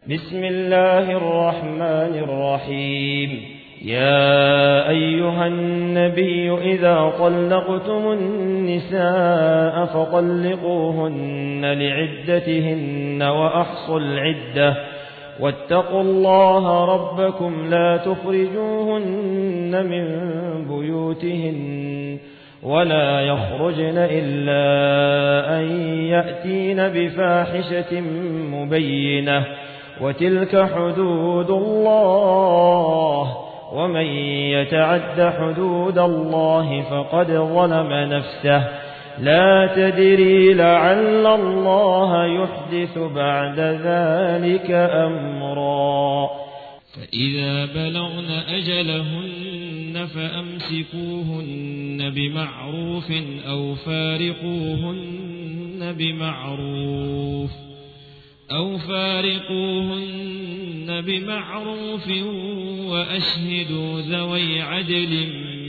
بسم الله الرحمن الرحيم. يا أيها النبي إذا طلقتم النساء فطلقوهن لعدتهن وأحصوا العدة واتقوا الله ربكم لا تخرجوهن من بيوتهن ولا يخرجن إلا أن يأتين بفاحشة مبينة وتلك حدود الله ومن يتعد حدود الله فقد ظلم نفسه لا تدري لعل الله يحدث بعد ذلك أمرا. فإذا بلغن أجلهن فأمسكوهن بمعروف أو فارقوهن بمعروف وأشهدوا ذوي عدل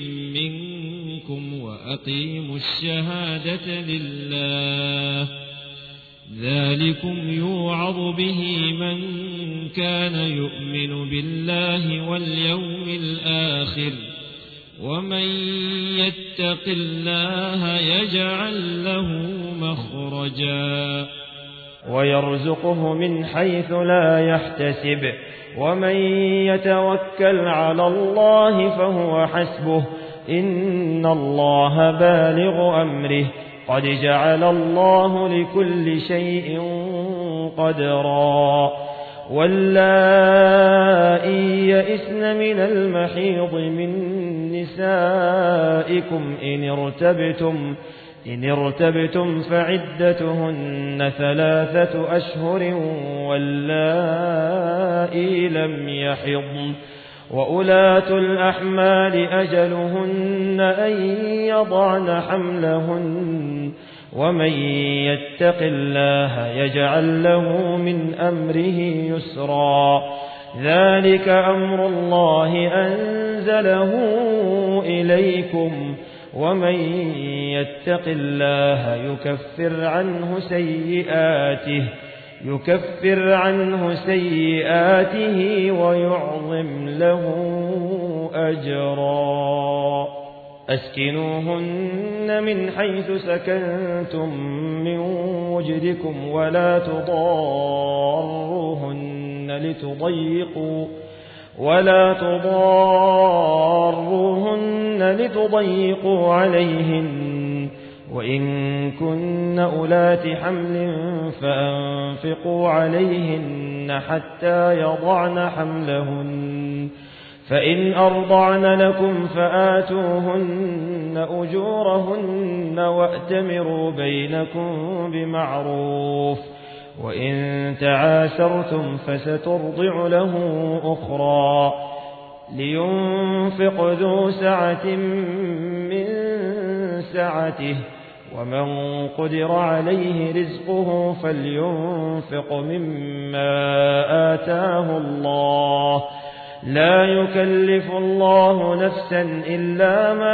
منكم وأقيموا الشهادة لله ذلكم يوعظ به من كان يؤمن بالله واليوم الآخر ومن يتق الله يجعل له مخرجا ويرزقه من حيث لا يحتسب ومن يتوكل على الله فهو حسبه إن الله بالغ أمره قد جعل الله لكل شيء قدرا. واللائي يئسن من المحيض من نسائكم إن ارتبتم فعدتهن 3 أشهر واللائي لم يحضن وأولاة الأحمال أجلهن أن يضعن حملهن ومن يتق الله يجعل له من أمره يسرا ذلك أمر الله أنزله إليكم ومن يتق الله يكفر عنه سيئاته ويعظم له أجرا. أسكنوهن من حيث سكنتم من وجدكم ولا تضاروهن لتضيقوا عليهن وإن كن أولات حمل فأنفقوا عليهن حتى يضعن حملهن فإن أرضعن لكم فآتوهن أجورهن وأتمروا بينكم بمعروف وإن تعاسرتم فسترضع له أخرى لينفق ذو سعة من سعته ومن قدر عليه رزقه فلينفق مما آتاه الله لا يكلف الله نفسا إلا ما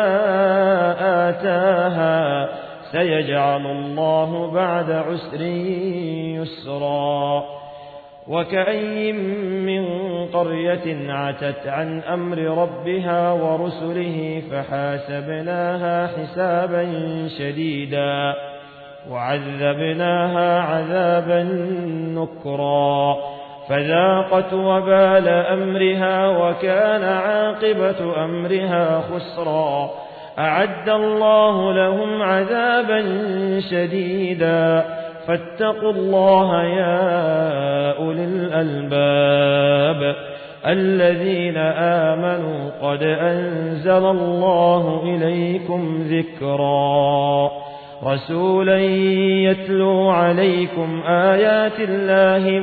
آتاها سيجعل الله بعد عسر يسرا. وكأي من قرية عتت عن أمر ربها ورسله فحاسبناها حسابا شديدا وعذبناها عذابا نكرا فذاقت وبال أمرها وكان عاقبة أمرها خسرا. أعد الله لهم عذابا شديدا فاتقوا الله يا أولي الألباب الذين آمنوا قد أنزل الله إليكم ذكرا رسولا يتلو عليكم آيات الله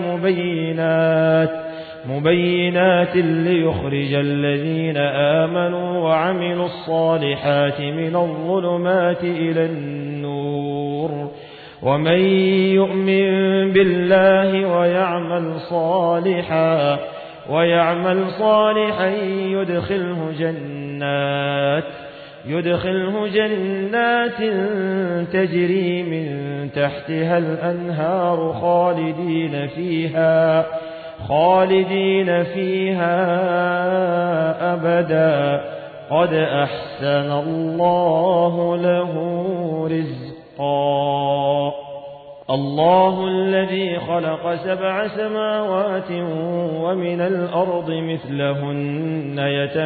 مبينات ليخرج الذين آمنوا وعملوا الصالحات من الظلمات إلى النور ومن يؤمن بالله ويعمل صالحا يدخله جنات تجري خالدين فيها أبدا قد أحسن الله له رزقا الله الذي خلق 7 سماوات ومن الأرض مثلهن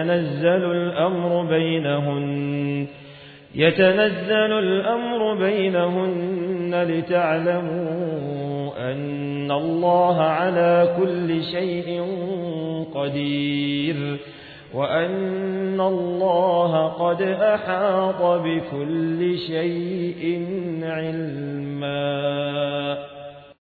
يتنزل الأمر بينهن لتعلموا أن الله على كل شيء قدير وأن الله قد أحاط بكل شيء علما